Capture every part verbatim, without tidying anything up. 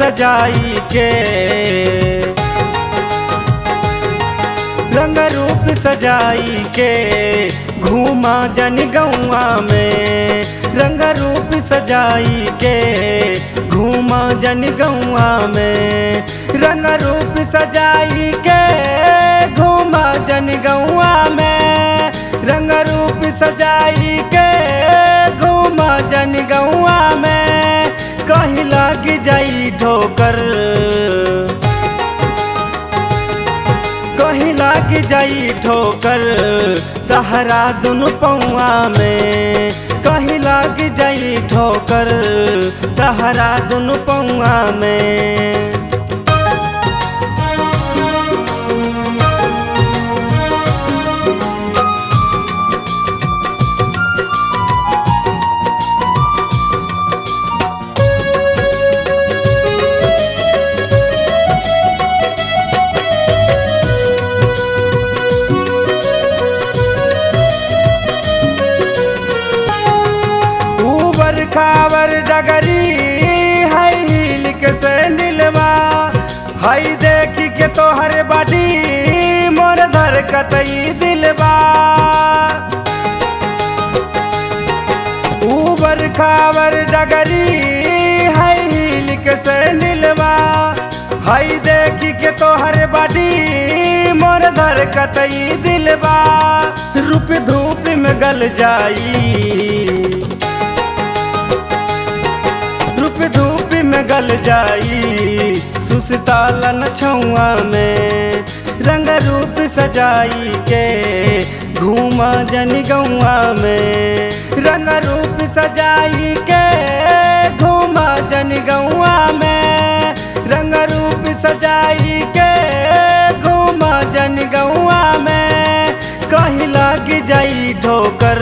सजाई के, रंग रूप सजाई के घूमा जन गौआ में, रंग रूप सजाई के घूमा जन गौआ में, रंग रूप सजाई के घूमा जन गौआ में, रंग रूप सजाई के घूमा जन गौआ में, कहीं लग जाई ठोकर, कहीं लग जाई ठोकर तहरा दुनु पौआ में, कहीं लग जाई ठोकर तहरा दुनु पौआ में। खावर डगरी है हिल के सैंडलवा, हई देखी के तोहरे बाटी मोर धर कतई दिलवा, ऊबर खावर डगरी है हिल के सैंडलवा, हई देखी के तोहरे बाटी मोर धर कतई दिलवा, रूप धूप में गल जाई, धूप में गल जाई सुसतालन छुआ में, रंग रूप सजाई के घूमा जन गौआ में, रंग रूप सजाई के घूमा जन गौआ में, रंग रूप सजाई के घूमा जन गौआ में, कहीं लग जाई ठोकर,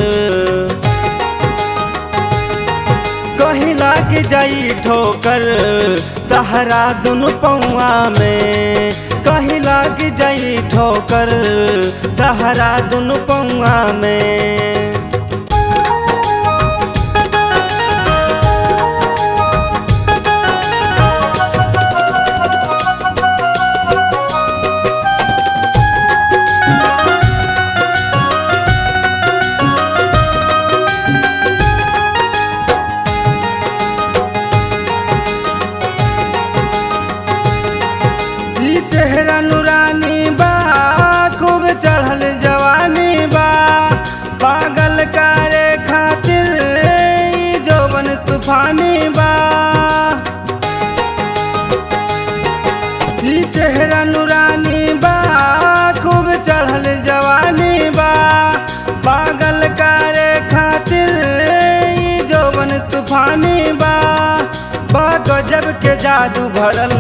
कहीं लग जाई ठोकर तहरा दुनु पौआ में, कहीं लग जाई ठोकर तहरा दुनु पौआ में। चेहरा नूरानी बा खूब चढ़ल जवानी बा, पागल करे खातिर जौवन तूफानी बा, ई चेहरा नूरानी बा खूब चढ़ल जवानी बा, पागल करे खातिर जौवन तूफानी बा, बा गजब के जादू भरल,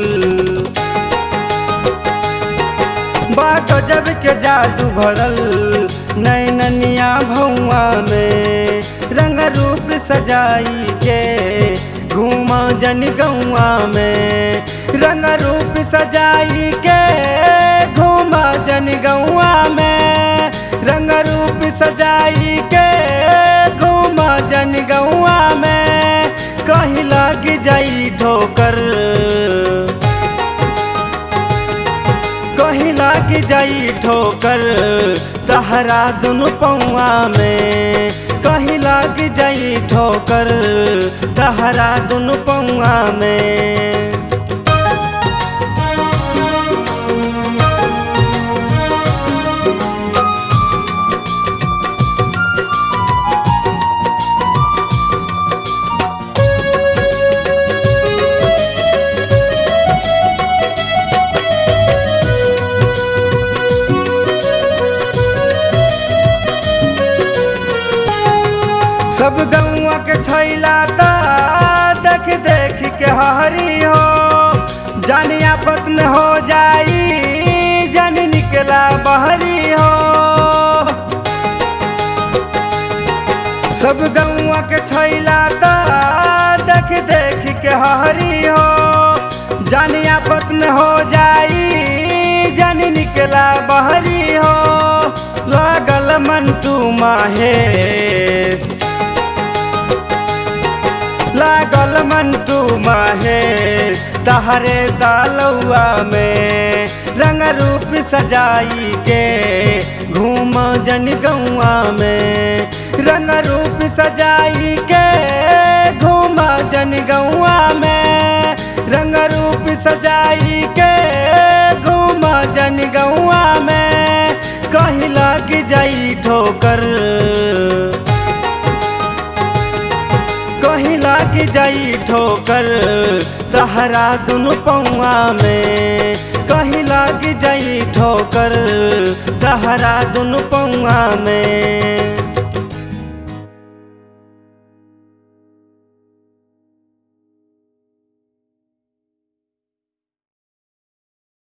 बा गजब के जादू भरल नैननिया भौआ में, रंग रूप सजाई के घूमा जन गौआ में, रंग रूप सजाई के घूमा जन गौआ में, रंग रूप सजाई के घूमा जन गौआ में, कहीं लग जाई ठोकर, कहीं लग जाई ठोकर तहरा दुनु पौआ में, कहीं लग जाई ठोकर तहरा दुनु पौआ में। सब गौआ के छैला ता देख देख के हरी हो, जानी आफत में हो जाई जानी निकला बहरी हो, सब गौआ के छैला ता देख देख के हरी हो, जानी आफत में हो जाई जानी निकला बहरी हो, लागल मंटू माहेश, लागल मंटू माहे तहरे दालौआ में रंग रूप सजाई के घूम जन गौआ में रंग रूप सजाई के घूम जन गौआ में रंग रूप सजाई के घूम जन गौआ में कहीं लग जाई ठोकर कहीं लग जाई ठोकर तहरा दुनु पौआ में कहीं लग जाई ठोकर तहरा दुनु पौआ में।